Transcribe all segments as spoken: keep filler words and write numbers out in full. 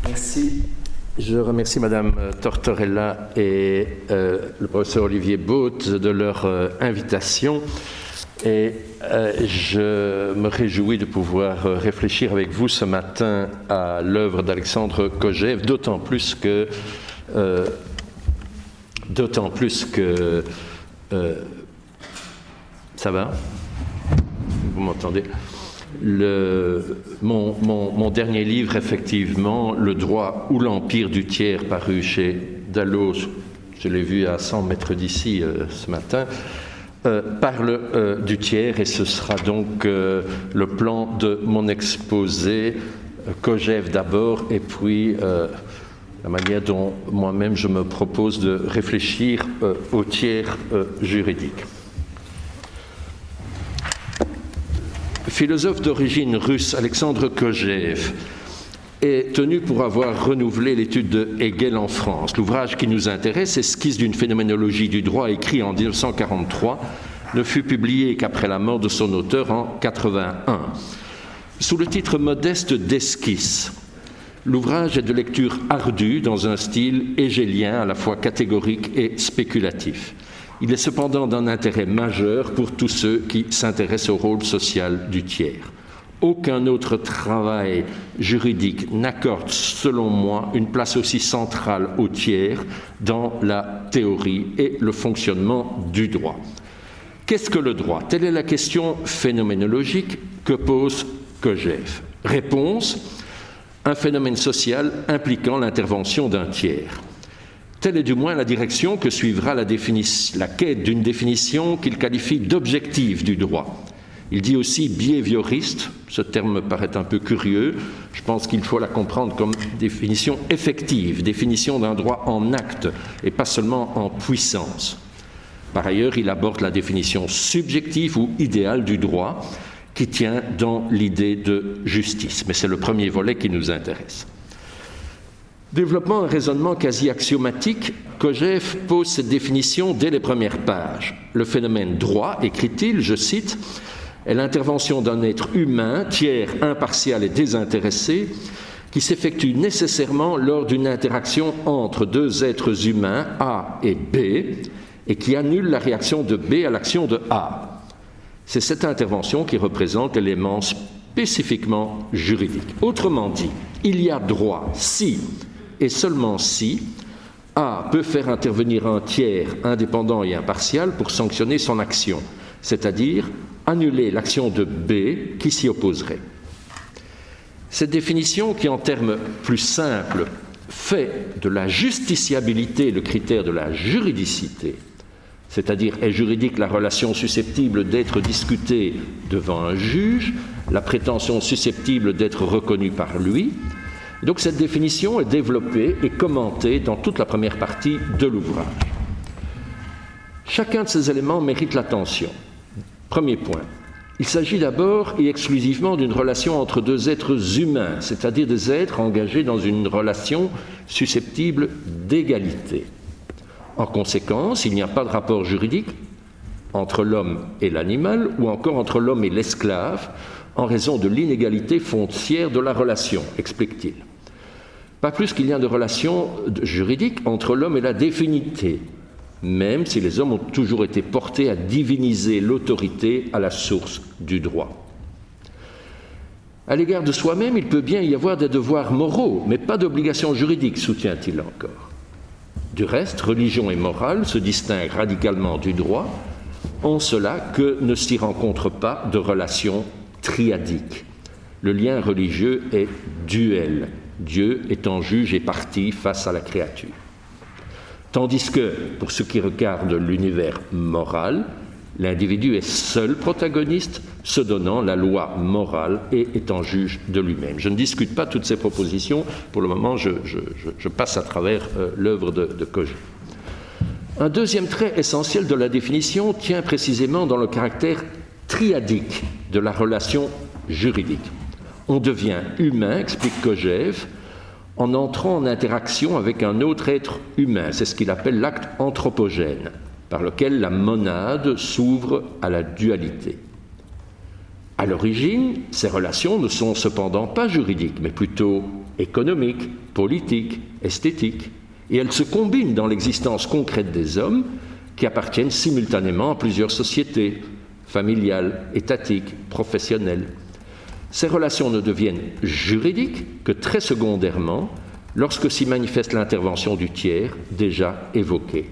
Merci. Je remercie Madame Tortorella et euh, le professeur Olivier Both de leur euh, invitation. Et euh, je me réjouis de pouvoir euh, réfléchir avec vous ce matin à l'œuvre d'Alexandre Kojève, d'autant plus que, euh, d'autant plus que, euh, ça va? Vous m'entendez? Le, mon, mon, mon dernier livre, effectivement, Le droit ou l'empire du tiers, paru chez Dalloz, je l'ai vu à cent mètres d'ici euh, ce matin, euh, parle euh, du tiers, et ce sera donc euh, le plan de mon exposé, euh, Kojève d'abord, et puis euh, la manière dont moi-même je me propose de réfléchir euh, au tiers euh, juridique. Philosophe d'origine russe, Alexandre Kojève est tenu pour avoir renouvelé l'étude de Hegel en France. L'ouvrage qui nous intéresse, Esquisse d'une phénoménologie du droit, écrit en mille neuf cent quarante-trois, ne fut publié qu'après la mort de son auteur en mille neuf cent quatre-vingt-un. Sous le titre modeste d'Esquisse, l'ouvrage est de lecture ardue dans un style hégélien à la fois catégorique et spéculatif. Il est cependant d'un intérêt majeur pour tous ceux qui s'intéressent au rôle social du tiers. Aucun autre travail juridique n'accorde, selon moi, une place aussi centrale au tiers dans la théorie et le fonctionnement du droit. Qu'est-ce que le droit? Telle est la question phénoménologique que pose Kojève. Réponse: un phénomène social impliquant l'intervention d'un tiers. Telle est du moins la direction que suivra la, la quête d'une définition qu'il qualifie d'objective du droit. Il dit aussi behavioriste, ce terme me paraît un peu curieux, je pense qu'il faut la comprendre comme définition effective, définition d'un droit en acte et pas seulement en puissance. Par ailleurs, il aborde la définition subjective ou idéale du droit qui tient dans l'idée de justice, mais c'est le premier volet qui nous intéresse. Développant un raisonnement quasi axiomatique, Kojève pose cette définition dès les premières pages. Le phénomène droit, écrit-il, je cite, est l'intervention d'un être humain, tiers, impartial et désintéressé, qui s'effectue nécessairement lors d'une interaction entre deux êtres humains, A et B, et qui annule la réaction de B à l'action de A. C'est cette intervention qui représente l'élément spécifiquement juridique. Autrement dit, il y a droit si, et seulement si, A peut faire intervenir un tiers indépendant et impartial pour sanctionner son action, c'est-à-dire annuler l'action de B qui s'y opposerait. Cette définition, qui en termes plus simples fait de la justiciabilité le critère de la juridicité, c'est-à-dire est juridique la relation susceptible d'être discutée devant un juge, la prétention susceptible d'être reconnue par lui. Donc cette définition est développée et commentée dans toute la première partie de l'ouvrage. Chacun de ces éléments mérite l'attention. Premier point, il s'agit d'abord et exclusivement d'une relation entre deux êtres humains, c'est-à-dire des êtres engagés dans une relation susceptible d'égalité. En conséquence, il n'y a pas de rapport juridique entre l'homme et l'animal ou encore entre l'homme et l'esclave en raison de l'inégalité foncière de la relation, explique-t-il. Pas plus qu'il n'y a de relation juridique entre l'homme et la divinité, même si les hommes ont toujours été portés à diviniser l'autorité à la source du droit. À l'égard de soi-même, il peut bien y avoir des devoirs moraux, mais pas d'obligations juridiques, soutient-il encore. Du reste, religion et morale se distinguent radicalement du droit, en cela que ne s'y rencontre pas de relation triadique. Le lien religieux est duel, Dieu étant juge et partie face à la créature. Tandis que, pour ce qui regarde l'univers moral, l'individu est seul protagoniste, se donnant la loi morale et étant juge de lui-même. Je ne discute pas toutes ces propositions, pour le moment je, je, je, je passe à travers euh, l'œuvre de, de Kojève. Un deuxième trait essentiel de la définition tient précisément dans le caractère triadique de la relation juridique. On devient humain, explique Kojève, en entrant en interaction avec un autre être humain. C'est ce qu'il appelle l'acte anthropogène, par lequel la monade s'ouvre à la dualité. À l'origine, ces relations ne sont cependant pas juridiques, mais plutôt économiques, politiques, esthétiques, et elles se combinent dans l'existence concrète des hommes qui appartiennent simultanément à plusieurs sociétés, familiales, étatiques, professionnelles. Ces relations ne deviennent juridiques que très secondairement lorsque s'y manifeste l'intervention du tiers déjà évoquée.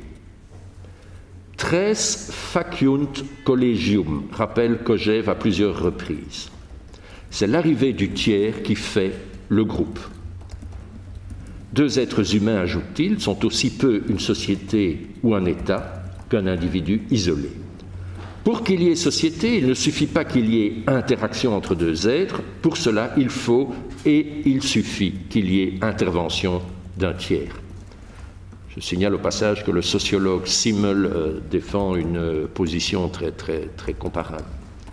Tres faciunt collegium, rappelle Kojève à plusieurs reprises. C'est l'arrivée du tiers qui fait le groupe. Deux êtres humains, ajoute-t-il, sont aussi peu une société ou un État qu'un individu isolé. Pour qu'il y ait société, il ne suffit pas qu'il y ait interaction entre deux êtres. Pour cela, il faut et il suffit qu'il y ait intervention d'un tiers. Je signale au passage que le sociologue Simmel euh, défend une euh, position très, très, très comparable.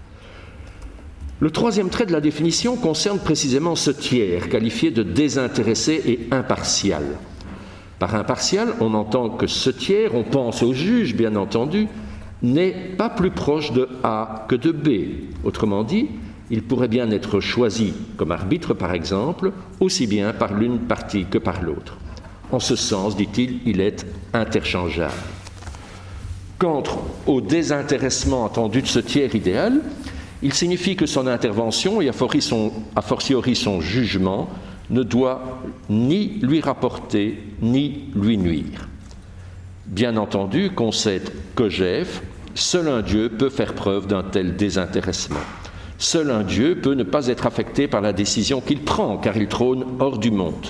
Le troisième trait de la définition concerne précisément ce tiers, qualifié de désintéressé et impartial. Par impartial, on entend que ce tiers, on pense au juge, bien entendu, n'est pas plus proche de A que de B. Autrement dit, il pourrait bien être choisi comme arbitre, par exemple, aussi bien par l'une partie que par l'autre. En ce sens, dit-il, il est interchangeable. Quant au désintéressement attendu de ce tiers idéal, il signifie que son intervention et a fortiori son jugement ne doit ni lui rapporter ni lui nuire. Bien entendu, concède Kojève, seul un Dieu peut faire preuve d'un tel désintéressement. Seul un Dieu peut ne pas être affecté par la décision qu'il prend, car il trône hors du monde.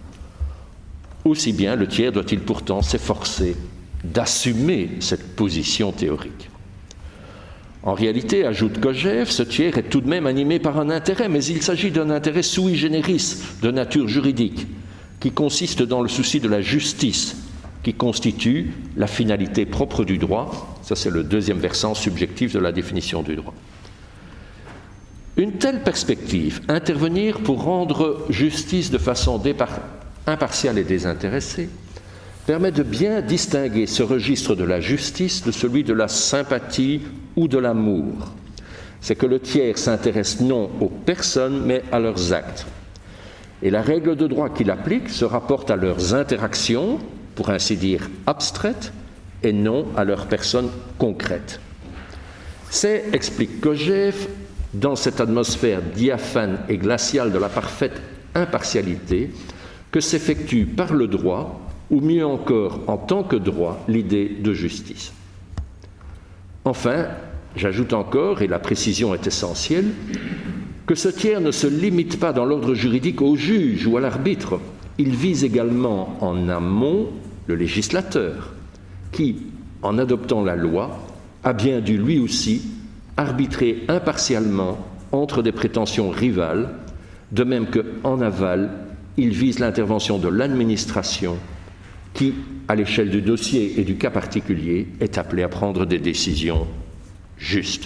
Aussi bien le tiers doit-il pourtant s'efforcer d'assumer cette position théorique. En réalité, ajoute Kojève, ce tiers est tout de même animé par un intérêt, mais il s'agit d'un intérêt sui generis, de nature juridique, qui consiste dans le souci de la justice, qui constitue la finalité propre du droit. Ça, c'est le deuxième versant subjectif de la définition du droit. Une telle perspective, intervenir pour rendre justice de façon dépar- impartiale et désintéressée, permet de bien distinguer ce registre de la justice de celui de la sympathie ou de l'amour. C'est que le tiers s'intéresse non aux personnes, mais à leurs actes. Et la règle de droit qu'il applique se rapporte à leurs interactions, pour ainsi dire abstraites, et non à leurs personnes concrètes. C'est, explique Kojève, dans cette atmosphère diaphane et glaciale de la parfaite impartialité, que s'effectue par le droit, ou mieux encore en tant que droit, l'idée de justice. Enfin, j'ajoute encore, et la précision est essentielle, que ce tiers ne se limite pas dans l'ordre juridique au juge ou à l'arbitre. Il vise également en amont le législateur, qui, en adoptant la loi, a bien dû lui aussi arbitrer impartialement entre des prétentions rivales, de même qu'en aval, il vise l'intervention de l'administration qui, à l'échelle du dossier et du cas particulier, est appelée à prendre des décisions justes.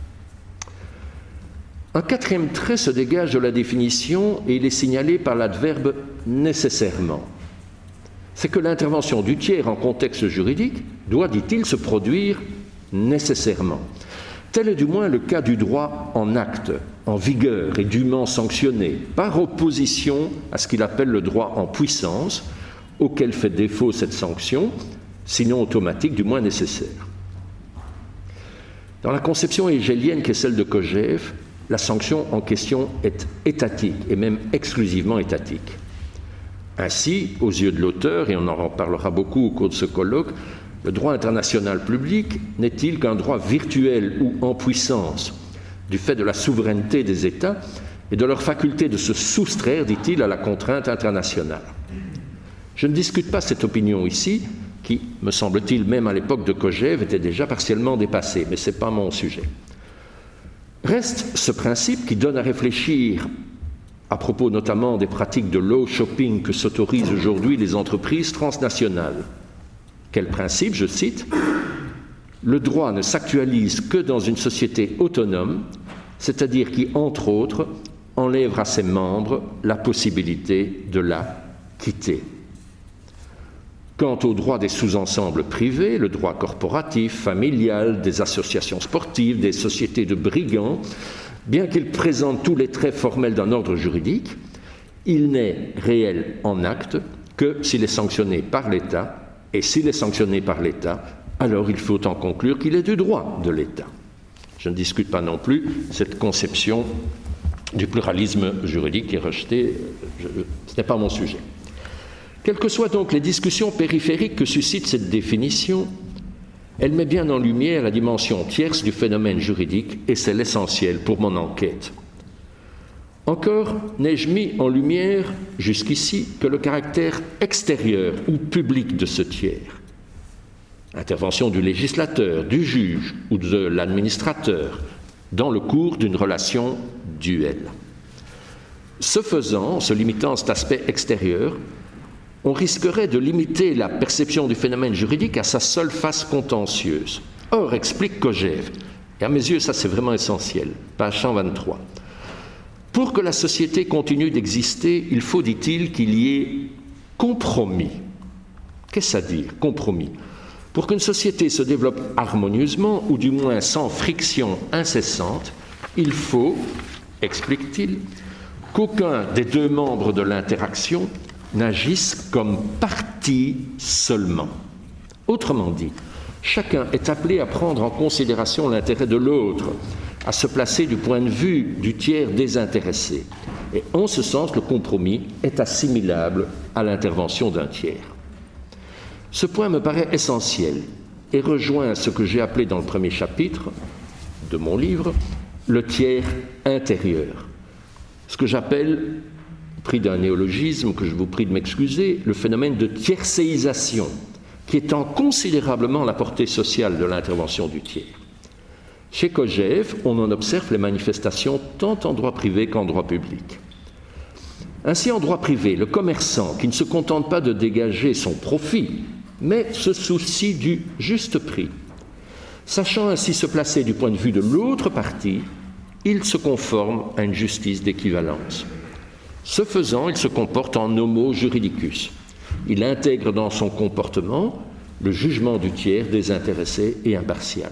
Un quatrième trait se dégage de la définition et il est signalé par l'adverbe « nécessairement ». C'est que l'intervention du tiers en contexte juridique doit, dit-il, se produire nécessairement. Tel est du moins le cas du droit en acte, en vigueur et dûment sanctionné, par opposition à ce qu'il appelle le droit en puissance, auquel fait défaut cette sanction, sinon automatique, du moins nécessaire. Dans la conception hégélienne qui est celle de Kojève, la sanction en question est étatique, et même exclusivement étatique. Ainsi, aux yeux de l'auteur, et on en reparlera beaucoup au cours de ce colloque, le droit international public n'est-il qu'un droit virtuel ou en puissance, du fait de la souveraineté des États et de leur faculté de se soustraire, dit-il, à la contrainte internationale. Je ne discute pas cette opinion ici, qui, me semble-t-il, même à l'époque de Kojève, était déjà partiellement dépassée, mais ce n'est pas mon sujet. Reste ce principe qui donne à réfléchir, à propos notamment des pratiques de law shopping que s'autorisent aujourd'hui les entreprises transnationales. Quel principe, je cite, « Le droit ne s'actualise que dans une société autonome, c'est-à-dire qui, entre autres, enlève à ses membres la possibilité de la quitter. » Quant au droit des sous-ensembles privés, le droit corporatif, familial, des associations sportives, des sociétés de brigands, bien qu'il présente tous les traits formels d'un ordre juridique, Il n'est réel en acte que s'il est sanctionné par l'État, et s'il est sanctionné par l'État, alors il faut en conclure qu'il est du droit de l'État. Je ne discute pas non plus cette conception du pluralisme juridique qui est rejetée, je, ce n'est pas mon sujet. Quelles que soient donc les discussions périphériques que suscite cette définition, elle met bien en lumière la dimension tierce du phénomène juridique et c'est l'essentiel pour mon enquête. Encore n'ai-je mis en lumière jusqu'ici que le caractère extérieur ou public de ce tiers. Intervention du législateur, du juge ou de l'administrateur dans le cours d'une relation duelle. Ce faisant, en se limitant à cet aspect extérieur, on risquerait de limiter la perception du phénomène juridique à sa seule face contentieuse. Or, explique Kojève, et à mes yeux ça c'est vraiment essentiel, page cent vingt-trois, pour que la société continue d'exister, il faut, dit-il, qu'il y ait compromis. Qu'est-ce à dire, compromis? Pour qu'une société se développe harmonieusement, ou du moins sans friction incessante, il faut, explique-t-il, qu'aucun des deux membres de l'interaction n'agisse comme partie seulement. Autrement dit, chacun est appelé à prendre en considération l'intérêt de l'autre, à se placer du point de vue du tiers désintéressé. Et en ce sens, le compromis est assimilable à l'intervention d'un tiers. Ce point me paraît essentiel et rejoint ce que j'ai appelé dans le premier chapitre de mon livre le tiers intérieur. Ce que j'appelle, pris d'un néologisme que je vous prie de m'excuser, le phénomène de tiercéisation, qui étend considérablement la portée sociale de l'intervention du tiers. Chez Kojève, on en observe les manifestations tant en droit privé qu'en droit public. Ainsi, en droit privé, le commerçant, qui ne se contente pas de dégager son profit, mais se soucie du juste prix, sachant ainsi se placer du point de vue de l'autre partie, il se conforme à une justice d'équivalence. Ce faisant, il se comporte en homo juridicus. Il intègre dans son comportement le jugement du tiers désintéressé et impartial.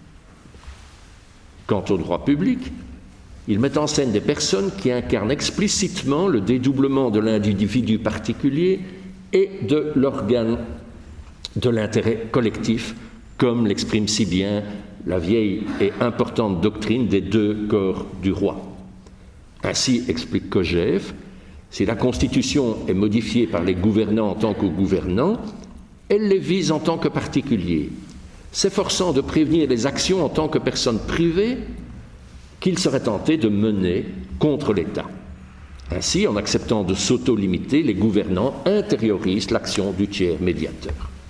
Quant au droit public, il met en scène des personnes qui incarnent explicitement le dédoublement de l'individu particulier et de l'organe de l'intérêt collectif, comme l'exprime si bien la vieille et importante doctrine des deux corps du roi. Ainsi, explique Kojève, si la Constitution est modifiée par les gouvernants en tant que gouvernants, elle les vise en tant que particuliers, s'efforçant de prévenir les actions en tant que personnes privées qu'ils seraient tentés de mener contre l'État. Ainsi, en acceptant de s'auto-limiter, les gouvernants intériorisent l'action du tiers médiateur.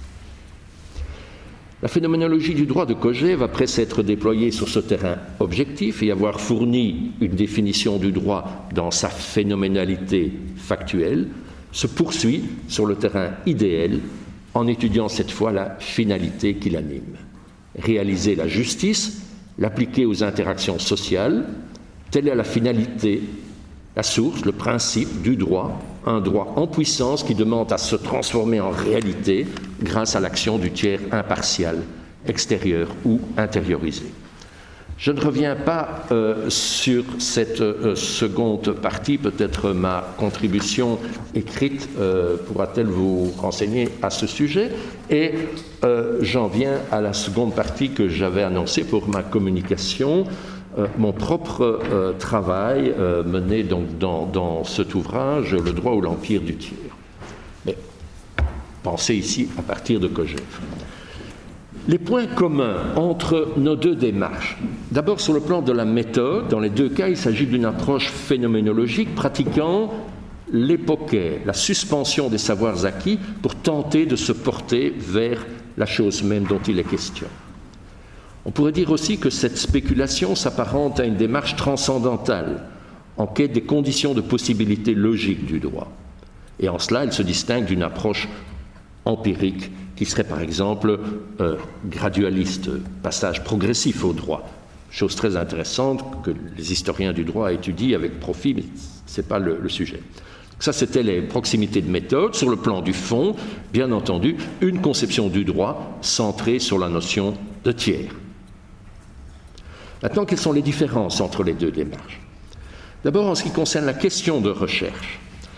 La phénoménologie du droit de Kojève, après s'être déployée sur ce terrain objectif et avoir fourni une définition du droit dans sa phénoménalité factuelle, se poursuit sur le terrain idéal en étudiant cette fois la finalité qui l'anime. Réaliser la justice, l'appliquer aux interactions sociales, telle est la finalité, la source, le principe du droit, un droit en puissance qui demande à se transformer en réalité grâce à l'action du tiers impartial, extérieur ou intériorisé. Je ne reviens pas euh, sur cette euh, seconde partie, peut-être ma contribution écrite euh, pourra-t-elle vous renseigner à ce sujet, et euh, j'en viens à la seconde partie que j'avais annoncée pour ma communication, euh, mon propre euh, travail euh, mené donc dans, dans cet ouvrage, Le droit ou l'empire du tiers. Mais pensez ici à partir de Kojève. Les points communs entre nos deux démarches. D'abord, sur le plan de la méthode, dans les deux cas, il s'agit d'une approche phénoménologique pratiquant l'époquet, la suspension des savoirs acquis pour tenter de se porter vers la chose même dont il est question. On pourrait dire aussi que cette spéculation s'apparente à une démarche transcendantale, en quête des conditions de possibilité logique du droit. Et en cela, elle se distingue d'une approche empirique qui serait par exemple euh, gradualiste, passage progressif au droit. Chose très intéressante que les historiens du droit étudient avec profit, mais ce n'est pas le, le sujet. Ça, c'était les proximités de méthode. Sur le plan du fond, bien entendu, une conception du droit centrée sur la notion de tiers. Maintenant, quelles sont les différences entre les deux démarches? D'abord, en ce qui concerne la question de recherche.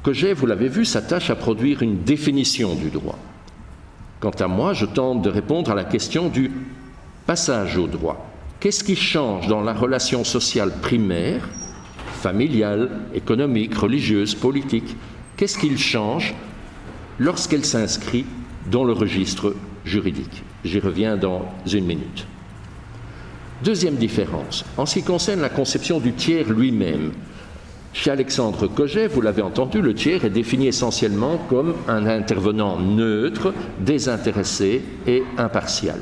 Kojève, vous l'avez vu, s'attache à produire une définition du droit. Quant à moi, je tente de répondre à la question du passage au droit. Qu'est-ce qui change dans la relation sociale primaire, familiale, économique, religieuse, politique? Qu'est-ce qu'il change lorsqu'elle s'inscrit dans le registre juridique? J'y reviens dans une minute. Deuxième différence, en ce qui concerne la conception du tiers lui-même. Chez Alexandre Kojève, vous l'avez entendu, le tiers est défini essentiellement comme un intervenant neutre, désintéressé et impartial.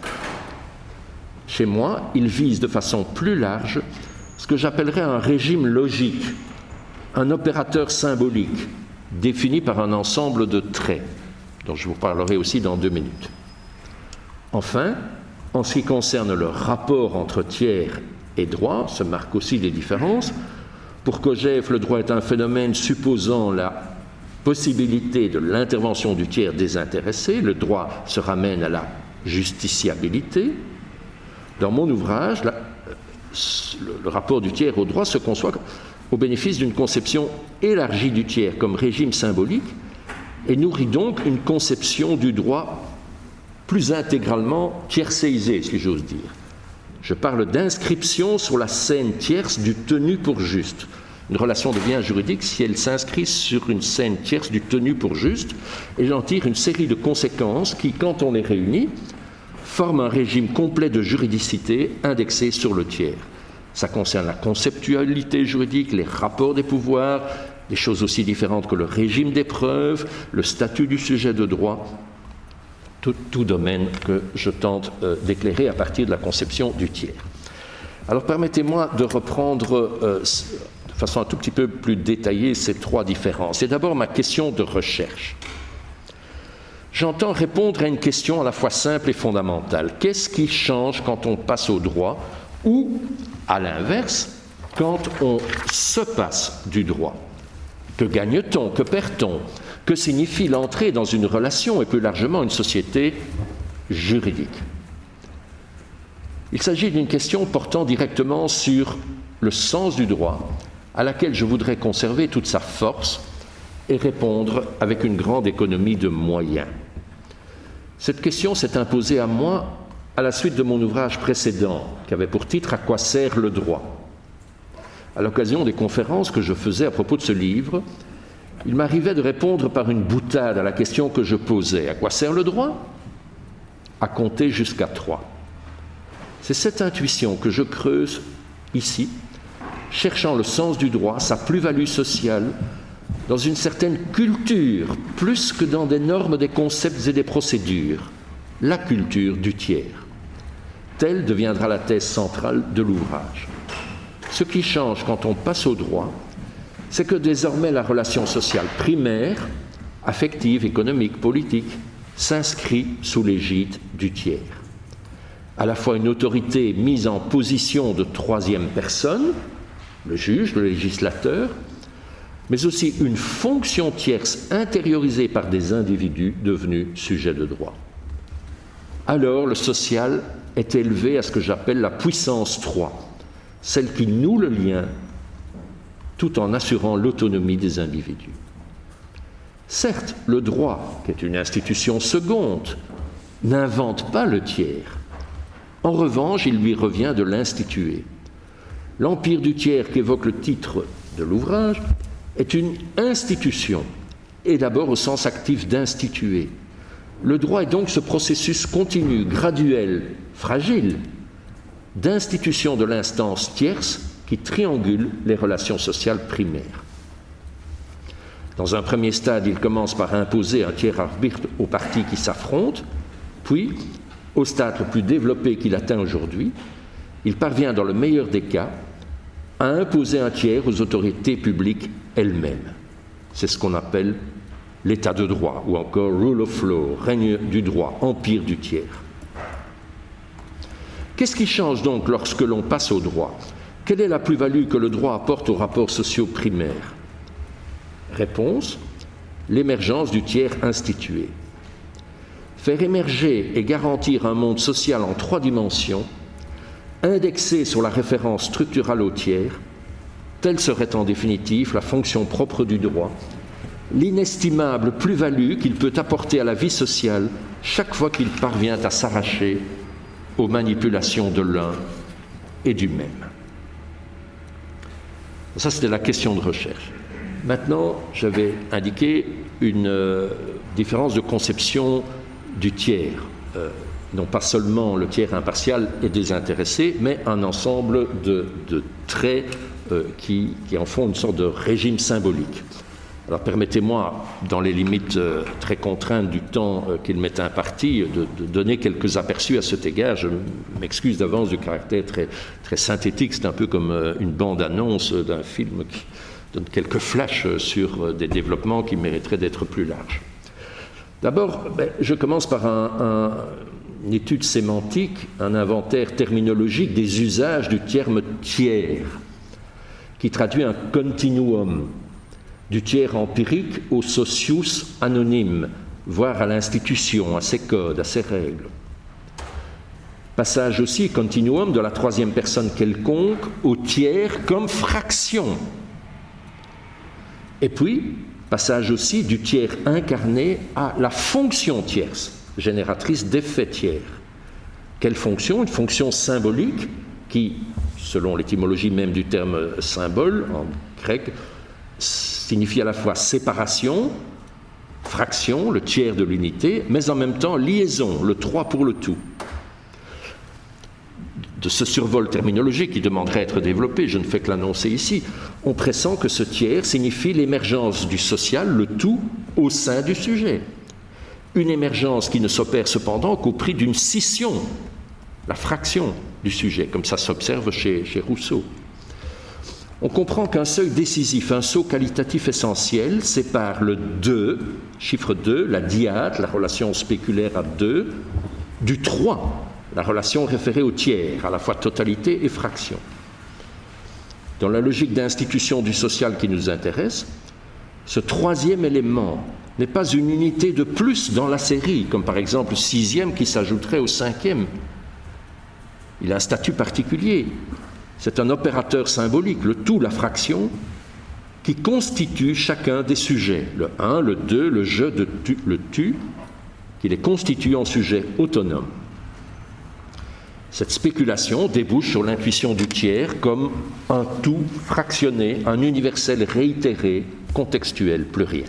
Chez moi, il vise de façon plus large ce que j'appellerais un régime logique, un opérateur symbolique, défini par un ensemble de traits, dont je vous parlerai aussi dans deux minutes. Enfin, en ce qui concerne le rapport entre tiers et droit, se marquent aussi des différences. Pour Kojève, le droit est un phénomène supposant la possibilité de l'intervention du tiers désintéressé. Le droit se ramène à la justiciabilité. Dans mon ouvrage, la, le, le rapport du tiers au droit se conçoit au bénéfice d'une conception élargie du tiers comme régime symbolique et nourrit donc une conception du droit plus intégralement tiercéisée, si j'ose dire. Je parle d'inscription sur la scène tierce du tenu pour juste. Une relation devient juridique si elle s'inscrit sur une scène tierce du tenu pour juste, et j'en tire une série de conséquences qui, quand on les réunit, forment un régime complet de juridicité indexé sur le tiers. Ça concerne la conceptualité juridique, les rapports des pouvoirs, des choses aussi différentes que le régime des preuves, le statut du sujet de droit, tout, tout domaine que je tente euh, d'éclairer à partir de la conception du tiers. Alors permettez-moi de reprendre euh, de façon un tout petit peu plus détaillée ces trois différences. C'est d'abord ma question de recherche. J'entends répondre à une question à la fois simple et fondamentale. Qu'est-ce qui change quand on passe au droit ou, à l'inverse, quand on se passe du droit? Que gagne-t-on? Que perd-on? Que signifie l'entrée dans une relation et plus largement une société juridique? Il s'agit d'une question portant directement sur le sens du droit, à laquelle je voudrais conserver toute sa force et répondre avec une grande économie de moyens. Cette question s'est imposée à moi à la suite de mon ouvrage précédent, qui avait pour titre « À quoi sert le droit ?» À l'occasion des conférences que je faisais à propos de ce livre, il m'arrivait de répondre par une boutade à la question que je posais. À quoi sert le droit? À compter jusqu'à trois. C'est cette intuition que je creuse ici, cherchant le sens du droit, sa plus-value sociale, dans une certaine culture, plus que dans des normes, des concepts et des procédures, la culture du tiers. Telle deviendra la thèse centrale de l'ouvrage. Ce qui change quand on passe au droit, c'est que désormais la relation sociale primaire, affective, économique, politique, s'inscrit sous l'égide du tiers. À la fois une autorité mise en position de troisième personne, le juge, le législateur, mais aussi une fonction tierce intériorisée par des individus devenus sujets de droit. Alors le social est élevé à ce que j'appelle la puissance trois, celle qui noue le lien tout en assurant l'autonomie des individus. Certes, le droit, qui est une institution seconde, n'invente pas le tiers. En revanche, il lui revient de l'instituer. L'empire du tiers qu'évoque le titre de l'ouvrage est une institution, et d'abord au sens actif d'instituer. Le droit est donc ce processus continu, graduel, fragile, d'institution de l'instance tierce qui triangule les relations sociales primaires. Dans un premier stade, il commence par imposer un tiers arbitre aux parties qui s'affrontent, puis, au stade le plus développé qu'il atteint aujourd'hui, il parvient dans le meilleur des cas à imposer un tiers aux autorités publiques elles-mêmes. C'est ce qu'on appelle l'état de droit, ou encore rule of law, règne du droit, empire du tiers. Qu'est-ce qui change donc lorsque l'on passe au droit? Quelle est la plus-value que le droit apporte aux rapports sociaux primaires? Réponse: l'émergence du tiers institué. Faire émerger et garantir un monde social en trois dimensions, indexé sur la référence structurale au tiers, telle serait en définitive la fonction propre du droit, l'inestimable plus-value qu'il peut apporter à la vie sociale chaque fois qu'il parvient à s'arracher aux manipulations de l'un et du même. Ça, c'était la question de recherche. Maintenant, j'avais indiqué une euh, différence de conception du tiers. Euh, non pas seulement le tiers impartial et désintéressé, mais un ensemble de, de traits euh, qui, qui en font une sorte de régime symbolique. Alors permettez-moi, dans les limites euh, très contraintes du temps euh, qu'il m'est imparti, de, de donner quelques aperçus à cet égard. Je m'excuse d'avance du caractère très, très synthétique, c'est un peu comme euh, une bande-annonce d'un film qui donne quelques flashs sur euh, des développements qui mériteraient d'être plus larges. D'abord, ben, je commence par un, un, une étude sémantique, un inventaire terminologique des usages du terme tiers, qui traduit un continuum du tiers empirique au socius anonyme, voire à l'institution, à ses codes, à ses règles. Passage aussi, continuum, de la troisième personne quelconque au tiers comme fraction. Et puis, passage aussi du tiers incarné à la fonction tierce, génératrice d'effets tiers. Quelle fonction? Une fonction symbolique qui, selon l'étymologie même du terme symbole, en grec, signifie à la fois séparation, fraction, le tiers de l'unité, mais en même temps liaison, le trois pour le tout. De ce survol terminologique qui demanderait à être développé, je ne fais que l'annoncer ici, on pressent que ce tiers signifie l'émergence du social, le tout, au sein du sujet. Une émergence qui ne s'opère cependant qu'au prix d'une scission, la fraction du sujet, comme ça s'observe chez, chez Rousseau. On comprend qu'un seuil décisif, un saut qualitatif essentiel, sépare le deux, chiffre deux, la dyade, la relation spéculaire à deux, du trois, la relation référée au tiers, à la fois totalité et fraction. Dans la logique d'institution du social qui nous intéresse, ce troisième élément n'est pas une unité de plus dans la série, comme par exemple le sixième qui s'ajouterait au cinquième. Il a un statut particulier. C'est un opérateur symbolique, le tout, la fraction, qui constitue chacun des sujets, le un, le deux, le je, de tu, le tu, qui les constitue en sujets autonomes. Cette spéculation débouche sur l'intuition du tiers comme un tout fractionné, un universel réitéré, contextuel, pluriel.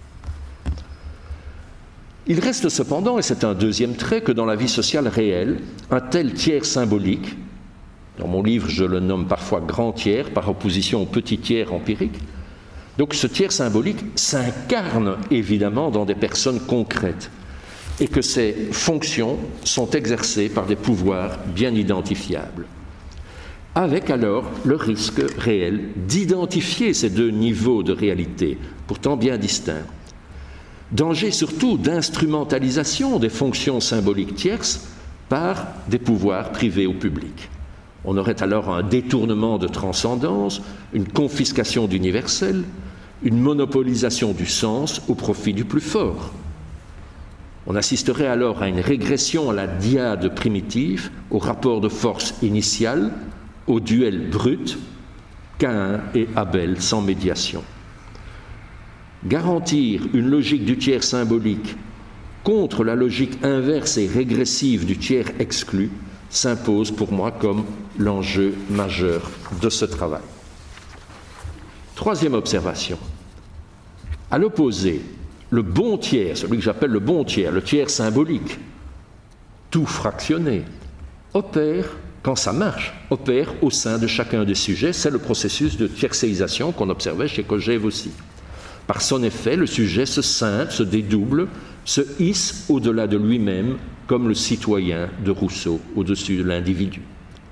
Il reste cependant, et c'est un deuxième trait, que dans la vie sociale réelle, un tel tiers symbolique, dans mon livre, je le nomme parfois grand tiers, par opposition au petit tiers empirique. Donc ce tiers symbolique s'incarne évidemment dans des personnes concrètes et que ces fonctions sont exercées par des pouvoirs bien identifiables. Avec alors le risque réel d'identifier ces deux niveaux de réalité, pourtant bien distincts. Danger surtout d'instrumentalisation des fonctions symboliques tierces par des pouvoirs privés au public. On aurait alors un détournement de transcendance, une confiscation d'universel, une monopolisation du sens au profit du plus fort. On assisterait alors à une régression à la dyade primitive, au rapport de force initial, au duel brut, Caïn et Abel sans médiation. Garantir une logique du tiers symbolique contre la logique inverse et régressive du tiers exclu s'impose pour moi comme l'enjeu majeur de ce travail. Troisième observation. À l'opposé, le bon tiers, celui que j'appelle le bon tiers, le tiers symbolique, tout fractionné, opère, quand ça marche, opère au sein de chacun des sujets. C'est le processus de tiercéisation qu'on observait chez Kojève aussi. Par son effet, le sujet se scinde, se dédouble, se hisse au-delà de lui-même, comme le citoyen de Rousseau au-dessus de l'individu.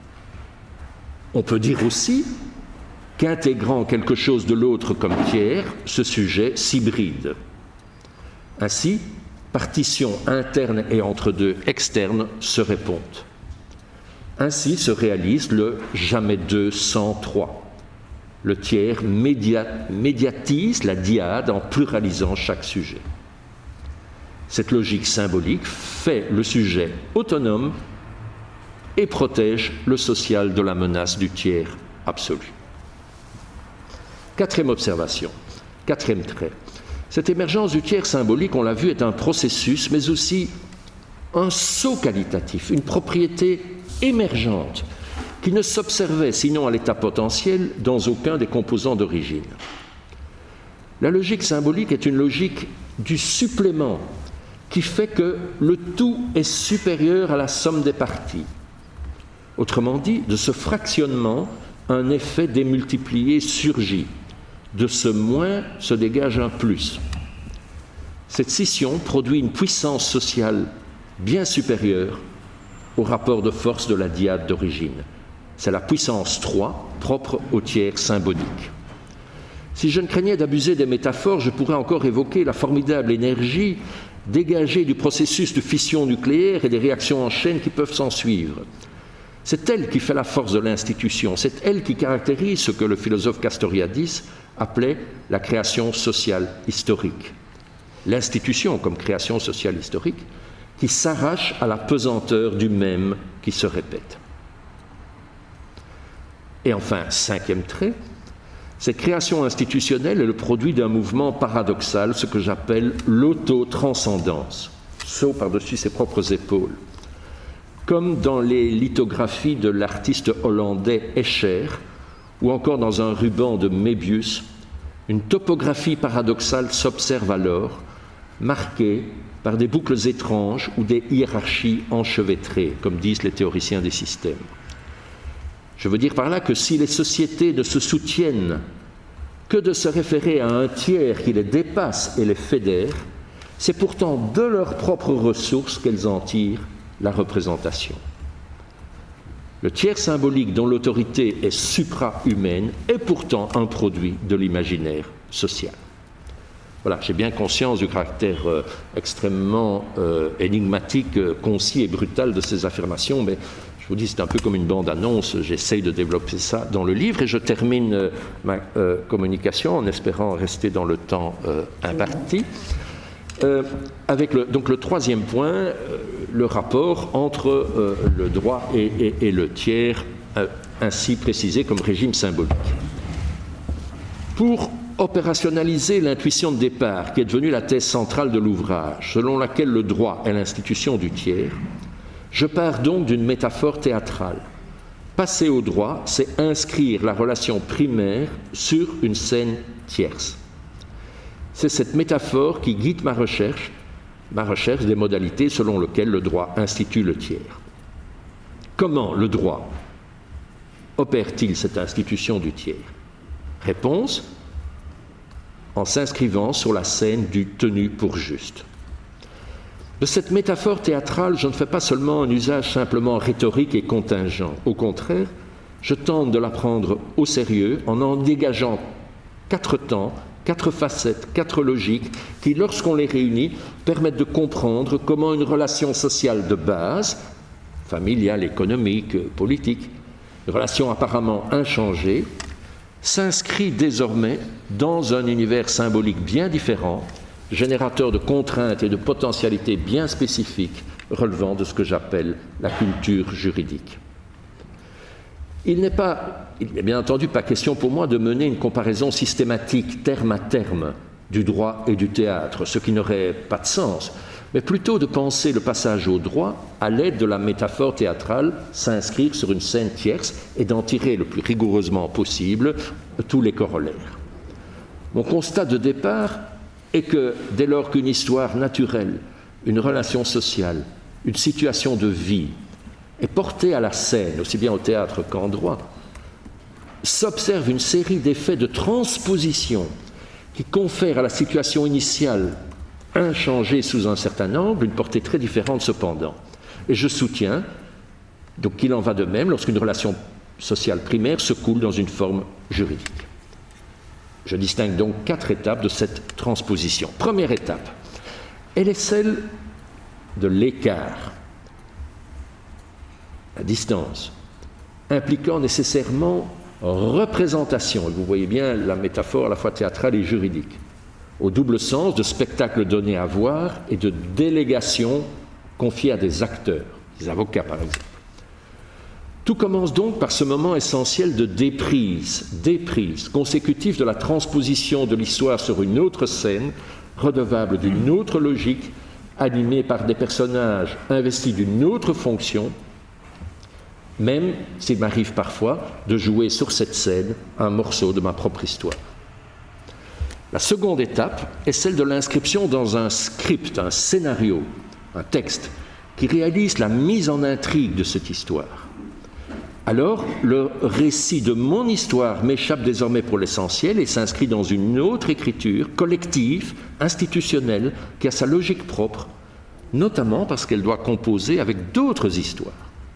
On peut dire aussi qu'intégrant quelque chose de l'autre comme tiers, ce sujet s'hybride. Ainsi, partitions internes et entre deux externes se répondent. Ainsi se réalise le jamais deux sans trois. Le tiers média- médiatise la dyade en pluralisant chaque sujet. Cette logique symbolique fait le sujet autonome et protège le social de la menace du tiers absolu. Quatrième observation, quatrième trait. Cette émergence du tiers symbolique, on l'a vu, est un processus, mais aussi un saut qualitatif, une propriété émergente qui ne s'observait, sinon à l'état potentiel, dans aucun des composants d'origine. La logique symbolique est une logique du supplément qui fait que le tout est supérieur à la somme des parties. Autrement dit, de ce fractionnement, un effet démultiplié surgit. De ce moins se dégage un plus. Cette scission produit une puissance sociale bien supérieure au rapport de force de la dyade d'origine. C'est la puissance trois propre au tiers symbolique. Si je ne craignais d'abuser des métaphores, je pourrais encore évoquer la formidable énergie dégagée du processus de fission nucléaire et des réactions en chaîne qui peuvent s'en suivre. C'est elle qui fait la force de l'institution, c'est elle qui caractérise ce que le philosophe Castoriadis appelait la création sociale historique. L'institution comme création sociale historique qui s'arrache à la pesanteur du même qui se répète. Et enfin, cinquième trait, cette création institutionnelle est le produit d'un mouvement paradoxal, ce que j'appelle l'auto-transcendance, saut par-dessus ses propres épaules. Comme dans les lithographies de l'artiste hollandais Escher, ou encore dans un ruban de Mébius, une topographie paradoxale s'observe alors, marquée par des boucles étranges ou des hiérarchies enchevêtrées, comme disent les théoriciens des systèmes. Je veux dire par là que si les sociétés ne se soutiennent que de se référer à un tiers qui les dépasse et les fédère, c'est pourtant de leurs propres ressources qu'elles en tirent la représentation. Le tiers symbolique dont l'autorité est supra-humaine est pourtant un produit de l'imaginaire social. Voilà, j'ai bien conscience du caractère euh, extrêmement euh, énigmatique, euh, concis et brutal de ces affirmations, mais je vous dis, c'est un peu comme une bande-annonce, j'essaye de développer ça dans le livre et je termine euh, ma euh, communication en espérant rester dans le temps euh, imparti. Euh, avec le, donc le troisième point, euh, le rapport entre euh, le droit et, et, et le tiers, euh, ainsi précisé comme régime symbolique. Pour opérationnaliser l'intuition de départ, qui est devenue la thèse centrale de l'ouvrage, selon laquelle le droit est l'institution du tiers, je pars donc d'une métaphore théâtrale. Passer au droit, c'est inscrire la relation primaire sur une scène tierce. C'est cette métaphore qui guide ma recherche, ma recherche des modalités selon lesquelles le droit institue le tiers. Comment le droit opère-t-il cette institution du tiers? Réponse: en s'inscrivant sur la scène du tenu pour juste. De cette métaphore théâtrale, je ne fais pas seulement un usage simplement rhétorique et contingent. Au contraire, je tente de la prendre au sérieux en en dégageant quatre temps, quatre facettes, quatre logiques qui, lorsqu'on les réunit, permettent de comprendre comment une relation sociale de base, familiale, économique, politique, une relation apparemment inchangée, s'inscrit désormais dans un univers symbolique bien différent, générateur de contraintes et de potentialités bien spécifiques relevant de ce que j'appelle la culture juridique. Il n'est pas, il n'est bien entendu pas question pour moi de mener une comparaison systématique, terme à terme, du droit et du théâtre, ce qui n'aurait pas de sens, mais plutôt de penser le passage au droit à l'aide de la métaphore théâtrale, s'inscrire sur une scène tierce et d'en tirer le plus rigoureusement possible tous les corollaires. Mon constat de départ est que dès lors qu'une histoire naturelle, une relation sociale, une situation de vie est portée à la scène, aussi bien au théâtre qu'en droit, s'observe une série d'effets de transposition qui confèrent à la situation initiale inchangée sous un certain angle une portée très différente cependant. Et je soutiens donc qu'il en va de même lorsqu'une relation sociale primaire se coule dans une forme juridique. Je distingue donc quatre étapes de cette transposition. Première étape, elle est celle de l'écart, la distance, impliquant nécessairement représentation. Et vous voyez bien la métaphore à la fois théâtrale et juridique, au double sens de spectacle donné à voir et de délégation confiée à des acteurs, des avocats par exemple. Tout commence donc par ce moment essentiel de déprise, déprise, consécutif de la transposition de l'histoire sur une autre scène, redevable d'une autre logique, animée par des personnages investis d'une autre fonction, même s'il m'arrive parfois de jouer sur cette scène un morceau de ma propre histoire. La seconde étape est celle de l'inscription dans un script, un scénario, un texte, qui réalise la mise en intrigue de cette histoire. Alors, le récit de mon histoire m'échappe désormais pour l'essentiel et s'inscrit dans une autre écriture collective, institutionnelle, qui a sa logique propre, notamment parce qu'elle doit composer avec d'autres histoires.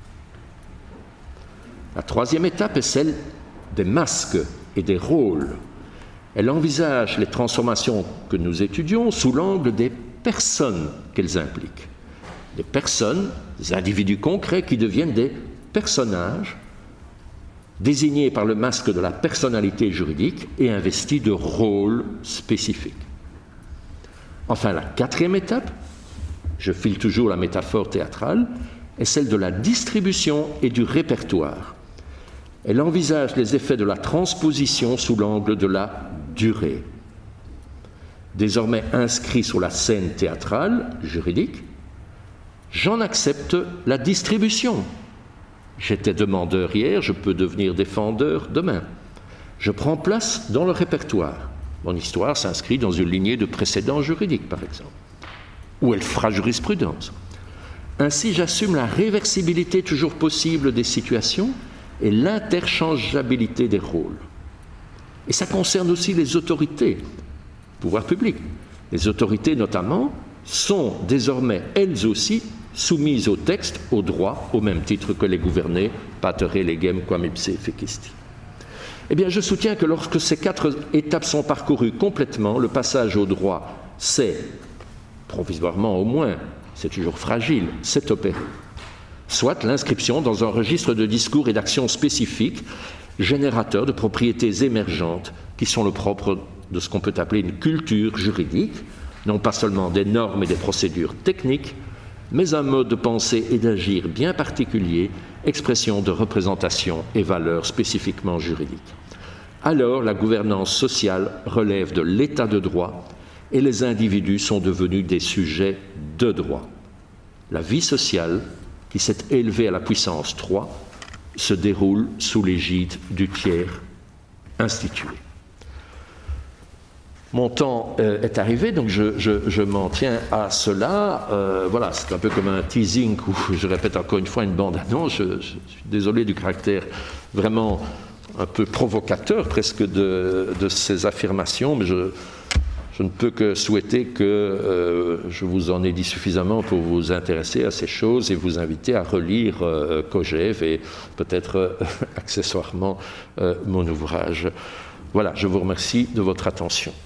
La troisième étape est celle des masques et des rôles. Elle envisage les transformations que nous étudions sous l'angle des personnes qu'elles impliquent. Des personnes, des individus concrets qui deviennent des personnages désignés par le masque de la personnalité juridique et investis de rôles spécifiques. Enfin, la quatrième étape, je file toujours la métaphore théâtrale, est celle de la distribution et du répertoire. Elle envisage les effets de la transposition sous l'angle de la durée. Désormais inscrit sur la scène théâtrale, juridique, j'en accepte la distribution. J'étais demandeur hier, je peux devenir défendeur demain. Je prends place dans le répertoire. Mon histoire s'inscrit dans une lignée de précédents juridiques, par exemple, où elle fera jurisprudence. Ainsi, j'assume la réversibilité toujours possible des situations et l'interchangeabilité des rôles. Et ça concerne aussi les autorités, pouvoir public. Les autorités, notamment, sont désormais, elles aussi, soumises au texte, au droit, au même titre que les gouvernés, patere legem quam ipse fecisti. Eh bien, je soutiens que lorsque ces quatre étapes sont parcourues complètement, le passage au droit, c'est, provisoirement au moins, c'est toujours fragile, c'est opéré. Soit l'inscription dans un registre de discours et d'actions spécifiques, générateurs de propriétés émergentes, qui sont le propre de ce qu'on peut appeler une culture juridique, non pas seulement des normes et des procédures techniques, mais un mode de pensée et d'agir bien particulier, expression de représentation et valeurs spécifiquement juridiques. Alors, la gouvernance sociale relève de l'état de droit et les individus sont devenus des sujets de droit. La vie sociale, qui s'est élevée à la puissance trois, se déroule sous l'égide du tiers institué. Mon temps euh, est arrivé, donc je, je, je m'en tiens à cela. Euh, voilà, c'est un peu comme un teasing où je répète encore une fois une bande-annonce. Je, je suis désolé du caractère vraiment un peu provocateur presque de, de ces affirmations, mais je, je ne peux que souhaiter que euh, je vous en ai dit suffisamment pour vous intéresser à ces choses et vous inviter à relire euh, Kojève et peut-être euh, accessoirement euh, mon ouvrage. Voilà, je vous remercie de votre attention.